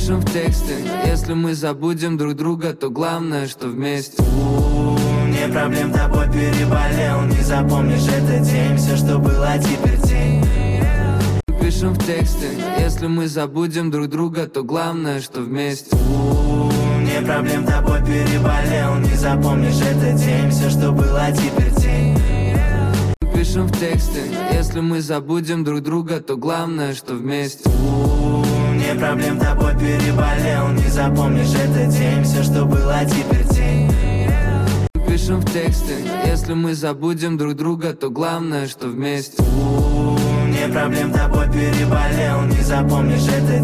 Пишем в тексте, если мы забудем друг друга, то главное, что вместе. Не проблем, тобой переболел. Не запомнишь этот день, все, что было, теперь тень. Пишем в тексте, если мы забудем друг друга, то главное, что вместе. Не проблем, тобой переболел. Не запомнишь этот день, все, что было, теперь тень. Пишем в тексте, если мы забудем друг друга, то главное, что вместе. Не проблем, тобой переболел. Не запомнишь этот день, все, что было, теперь тень. Пишем в тексте, если мы забудем друг друга, то главное, что вместе. Не проблем, тобой переболел. Не запомнишь этот